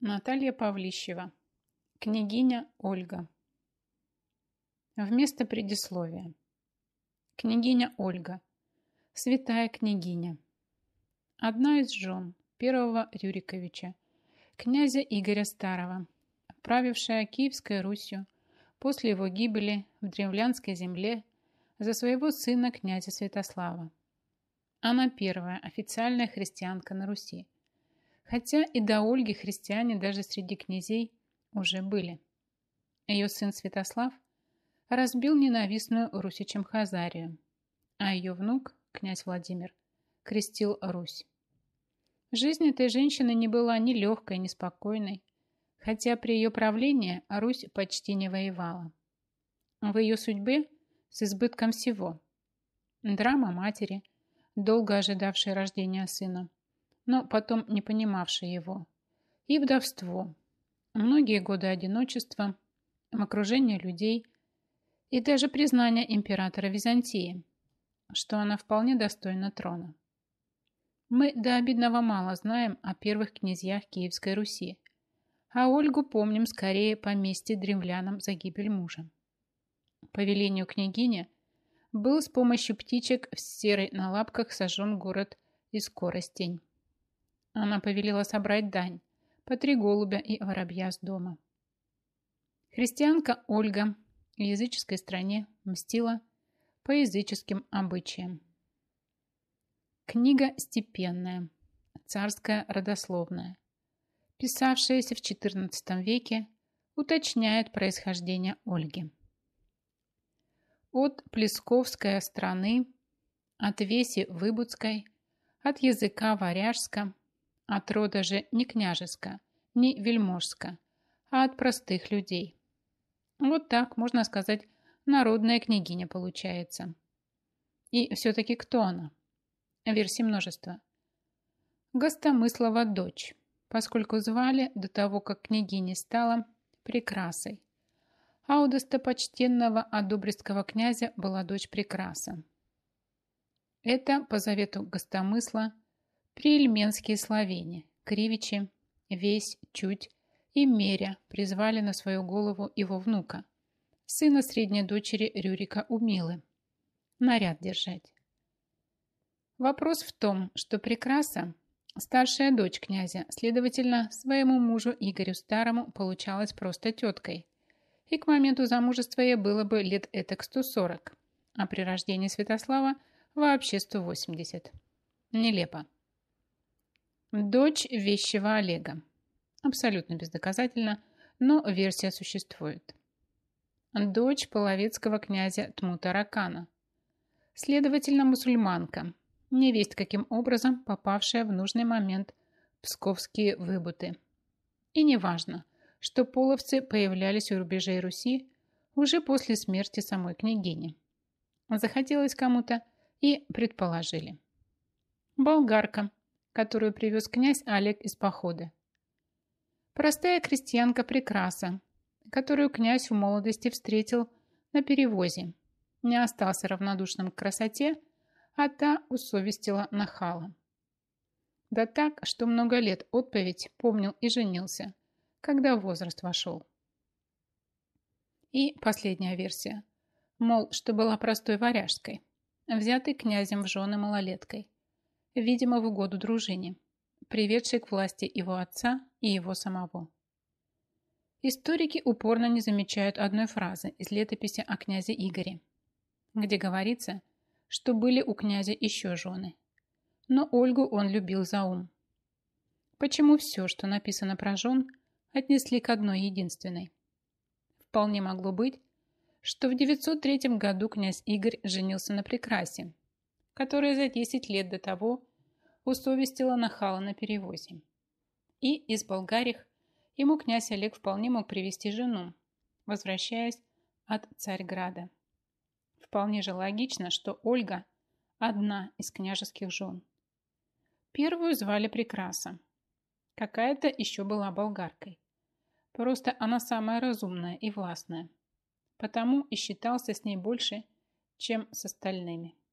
Наталья Павлищева. Княгиня Ольга. Вместо предисловия. Княгиня Ольга. Святая княгиня. Одна из жен первого Рюриковича, князя Игоря Старого, правившая Киевской Русью после его гибели в древлянской земле за своего сына князя Святослава. Она первая официальная христианка на Руси. Хотя и до Ольги христиане даже среди князей уже были. Ее сын Святослав разбил ненавистную русичам Хазарию, а ее внук, князь Владимир, крестил Русь. Жизнь этой женщины не была ни легкой, ни спокойной, хотя при ее правлении Русь почти не воевала. В ее судьбе с избытком всего. Драма матери, долго ожидавшей рождения сына, но потом не понимавшей его, и вдовство, многие годы одиночества, в окружении людей и даже признание императора Византии, что она вполне достойна трона. Мы до обидного мало знаем о первых князьях Киевской Руси, а Ольгу помним скорее по мести древлянам за гибель мужа. По велению княгини был с помощью птичек в серой на лапках сожжен город Искоростень. Она повелела собрать дань по 3 голубя и воробья с дома. Христианка Ольга в языческой стране мстила по языческим обычаям. Книга степенная, царская родословная, писавшаяся в XIV веке, уточняет происхождение Ольги. От Плесковской страны, от веси Выбудской, от языка варяжска, от рода же не княжеска, не вельможска, а от простых людей. Вот так, можно сказать, народная княгиня получается. И все-таки кто она? Версий множество. Гостомыслова дочь, поскольку звали до того, как княгиней стала, Прекрасой. А у достопочтенного одобрецкого князя была дочь Прекраса. Это, по завету Гостомысла, приильменские словени, Кривичи, Весь, Чуть и Меря призвали на свою голову его внука, сына средней дочери Рюрика Умилы, наряд держать. Вопрос в том, что Прекраса, старшая дочь князя, следовательно, своему мужу Игорю Старому получалась просто теткой, и к моменту замужества ей было бы лет этак 140, а при рождении Святослава вообще 180. Нелепо. Дочь вещего Олега. Абсолютно бездоказательно, но версия существует. Дочь половецкого князя Тмутаракана. Следовательно, мусульманка, невесть каким образом попавшая в нужный момент в псковские выбуты. И неважно, что половцы появлялись у рубежей Руси уже после смерти самой княгини. Захотелось кому-то и предположили. Болгарка, которую привез князь Олег из похода. Простая крестьянка Прекраса, которую князь в молодости встретил на перевозе, не остался равнодушным к красоте, а та усовестила нахала. Да так, что много лет отповедь помнил и женился, когда в возраст вошел. И последняя версия, мол, что была простой варяжской, взятой князем в жены малолеткой, видимо, в угоду дружине, приведшей к власти его отца и его самого. Историки упорно не замечают одной фразы из летописи о князе Игоре, где говорится, что были у князя еще жены, но Ольгу он любил за ум. Почему все, что написано про жен, отнесли к одной единственной? Вполне могло быть, что в 903 году князь Игорь женился на Прекрасе, которая за 10 лет до того усовестила нахала на перевозе. И из Болгарих ему князь Олег вполне мог привести жену, возвращаясь от Царьграда. Вполне же логично, что Ольга – одна из княжеских жен. Первую звали Прекраса. Какая-то еще была болгаркой. Просто она самая разумная и властная. Потому и считался с ней больше, чем с остальными.